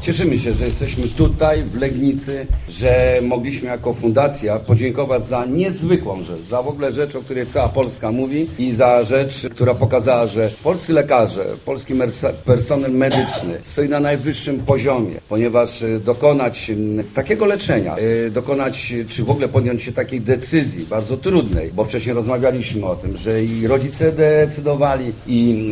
Cieszymy się, że jesteśmy tutaj w Legnicy, że mogliśmy jako fundacja podziękować za niezwykłą rzecz, za w ogóle rzecz, o której cała Polska mówi i za rzecz, która pokazała, że polscy lekarze, polski personel medyczny stoi na najwyższym poziomie, ponieważ dokonać takiego leczenia, czy w ogóle podjąć się takiej decyzji bardzo trudnej, bo wcześniej rozmawialiśmy o tym, że i rodzice decydowali, i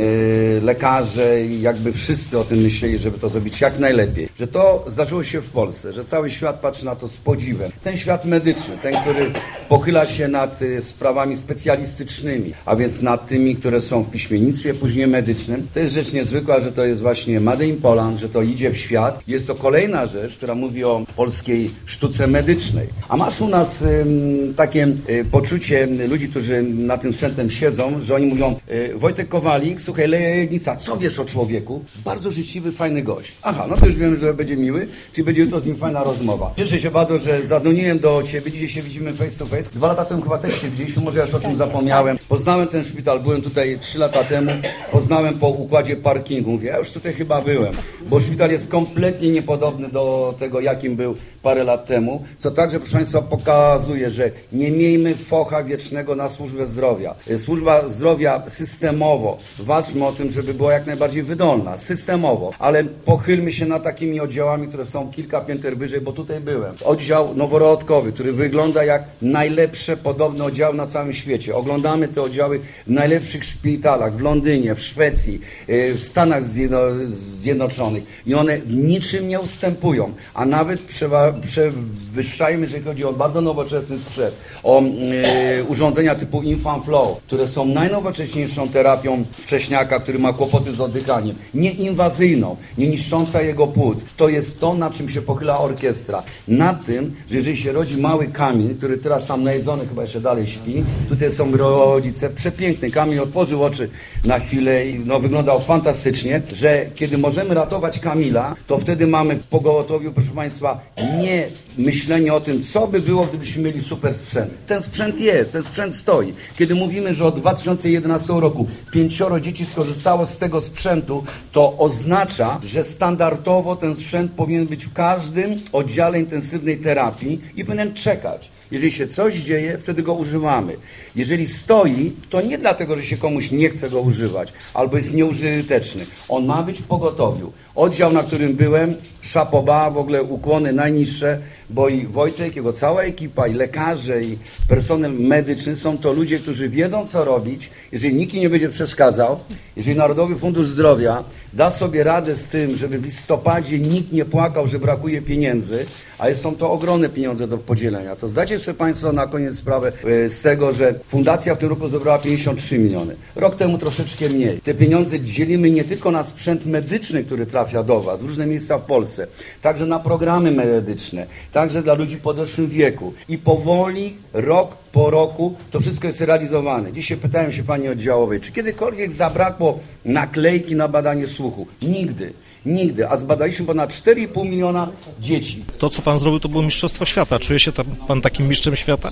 lekarze, i jakby wszyscy o tym myśleli, żeby to zrobić jak najlepiej. Że to zdarzyło się w Polsce, że cały świat patrzy na to z podziwem. Ten świat medyczny, ten, który pochyla się nad sprawami specjalistycznymi, a więc nad tymi, które są w piśmiennictwie później medycznym, to jest rzecz niezwykła, że to jest właśnie Made in Poland, że to idzie w świat. Jest to kolejna rzecz, która mówi o polskiej sztuce medycznej. A masz u nas takie poczucie ludzi, którzy na tym sprzętem siedzą, że oni mówią: Wojtek Kowalik, słuchaj, Legnica, co wiesz o człowieku? Bardzo życzliwy, fajny gość. Aha, no to już wiemy, że będzie miły, czyli będzie jutro z nim fajna rozmowa. Cieszę się bardzo, że zadzwoniłem do Ciebie, dzisiaj się widzimy face to face. 2 lata temu chyba też się widzieliśmy, może ja już o tym zapomniałem. Poznałem ten szpital, byłem tutaj 3 lata temu, poznałem po układzie parkingu. Mówię, ja już tutaj chyba byłem, bo szpital jest kompletnie niepodobny do tego, jakim był parę lat temu, co także, proszę Państwa, pokazuje, że nie miejmy focha wiecznego na służbę zdrowia. Służba zdrowia systemowo, walczmy o tym, żeby była jak najbardziej wydolna, systemowo, ale pochylmy się nad takimi oddziałami, które są kilka pięter wyżej, bo tutaj byłem. Oddział noworodkowy, który wygląda jak najlepsze podobne oddziały na całym świecie. Oglądamy te oddziały w najlepszych szpitalach, w Londynie, w Szwecji, w Stanach Zjednoczonych i one niczym nie ustępują, a nawet przewyższają, jeżeli chodzi o bardzo nowoczesny sprzęt, o urządzenia typu Infant Flow, które są najnowocześniejszą terapią wcześniaka, który ma kłopoty z oddychaniem, nieinwazyjną, nie niszcząca jego płuc. To jest to, na czym się pochyla orkiestra. Na tym, że jeżeli się rodzi mały Kamil, który teraz tam najedzony chyba jeszcze dalej śpi, tutaj są rodzice, przepiękny Kamil otworzył oczy na chwilę i wyglądał fantastycznie, że kiedy możemy ratować Kamila, to wtedy mamy w pogotowiu, proszę Państwa, nie myślenie o tym, co by było, gdybyśmy mieli super sprzęt. Ten sprzęt jest, ten sprzęt stoi. Kiedy mówimy, że od 2011 roku 5 dzieci skorzystało z tego sprzętu, to oznacza, że standardowo ten sprzęt powinien być w każdym oddziale intensywnej terapii i powinien czekać. Jeżeli się coś dzieje, wtedy go używamy. Jeżeli stoi, to nie dlatego, że się komuś nie chce go używać, albo jest nieużyteczny. On ma być w pogotowiu. Oddział, na którym byłem, szapoba, w ogóle ukłony najniższe, bo i Wojtek, jego cała ekipa, i lekarze, i personel medyczny są to ludzie, którzy wiedzą, co robić. Jeżeli nikt im nie będzie przeszkadzał, jeżeli Narodowy Fundusz Zdrowia da sobie radę z tym, żeby w listopadzie nikt nie płakał, że brakuje pieniędzy, a są to ogromne pieniądze do podzielenia, to zdajcie sobie Państwo na koniec sprawę z tego, że fundacja w tym roku zebrała 53 miliony. Rok temu troszeczkę mniej. Te pieniądze dzielimy nie tylko na sprzęt medyczny, który trafia do Was w różne miejsca w Polsce, także na programy medyczne, także dla ludzi w podeszłym wieku. I powoli, rok po roku, to wszystko jest realizowane. Dzisiaj pytałem się Pani oddziałowej, czy kiedykolwiek zabrakło naklejki na badanie słuchu? Nigdy. Nigdy, a zbadaliśmy ponad 4,5 miliona dzieci. To, co Pan zrobił, to było mistrzostwo świata. Czuje się Pan takim mistrzem świata?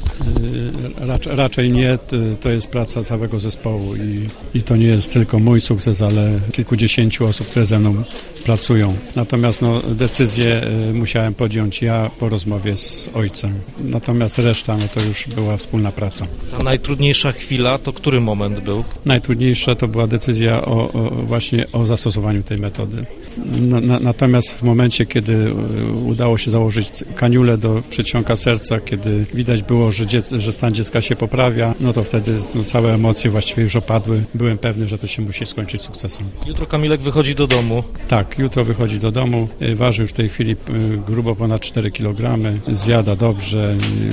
Raczej nie. To jest praca całego zespołu i to nie jest tylko mój sukces, ale kilkudziesięciu osób, które ze mną pracują. Natomiast decyzję musiałem podjąć ja po rozmowie z ojcem. Natomiast reszta, to już była wspólna praca. Ta najtrudniejsza chwila to który moment był? Najtrudniejsza to była decyzja właśnie o zastosowaniu tej metody. Natomiast w momencie, kiedy udało się założyć kaniulę do przedsionka serca, kiedy widać było, że stan dziecka się poprawia, to wtedy całe emocje właściwie już opadły. Byłem pewny, że to się musi skończyć sukcesem. Jutro Kamilek wychodzi do domu. Tak, jutro wychodzi do domu. Waży już w tej chwili grubo ponad 4 kg. Zjada dobrze.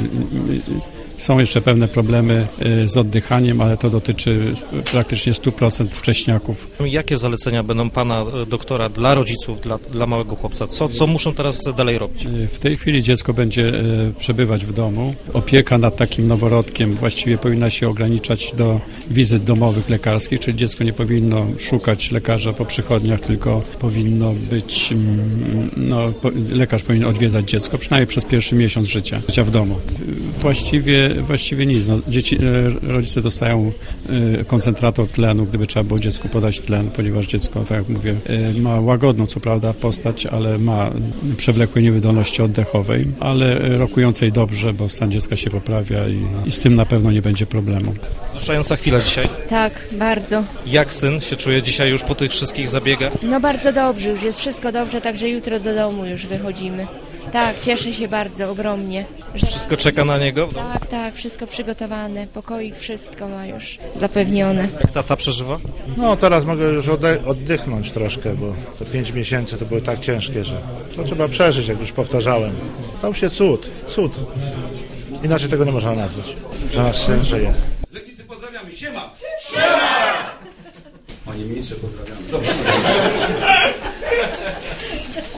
Są jeszcze pewne problemy z oddychaniem, ale to dotyczy praktycznie 100% wcześniaków. Jakie zalecenia będą Pana doktora dla rodziców, dla małego chłopca? Co muszą teraz dalej robić? W tej chwili dziecko będzie przebywać w domu. Opieka nad takim noworodkiem właściwie powinna się ograniczać do wizyt domowych lekarskich, czyli dziecko nie powinno szukać lekarza po przychodniach, tylko powinno być, lekarz powinien odwiedzać dziecko, przynajmniej przez pierwszy miesiąc życia w domu. Właściwie nic. No, rodzice dostają koncentrator tlenu, gdyby trzeba było dziecku podać tlen, ponieważ dziecko, tak jak mówię, ma łagodną, co prawda, postać, ale ma przewlekłej niewydolności oddechowej, ale rokującej dobrze, bo stan dziecka się poprawia i z tym na pewno nie będzie problemu. Wzruszająca chwila dzisiaj. Tak, bardzo. Jak syn się czuje dzisiaj już po tych wszystkich zabiegach? No bardzo dobrze, już jest wszystko dobrze, także jutro do domu już wychodzimy. Tak, cieszę się bardzo, ogromnie. Wszystko czeka na niego? Tak, wszystko przygotowane, pokoik, wszystko ma już zapewnione. Jak tata przeżywa? No teraz mogę już oddychnąć troszkę, bo te 5 miesięcy to były tak ciężkie, że to trzeba przeżyć, jak już powtarzałem. Stał się cud. Inaczej tego nie można nazwać, że nasz syn żyje. Legnicy pozdrawiamy, siema! Siema! Panie ministrze, pozdrawiamy. Dobra.